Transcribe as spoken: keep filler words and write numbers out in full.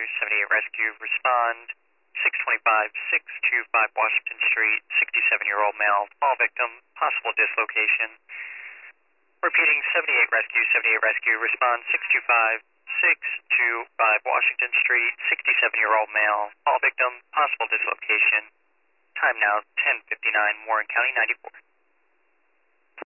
seventy-eight Rescue, respond. six twenty-five, six twenty-five Washington Street, sixty-seven-year-old male, fall victim, possible dislocation. Repeating, seventy-eight Rescue, seventy-eight Rescue, respond. six twenty-five, six twenty-five Washington Street, sixty-seven-year-old male, fall victim, possible dislocation. Time now ten fifty-nine, Warren County, ninety-four.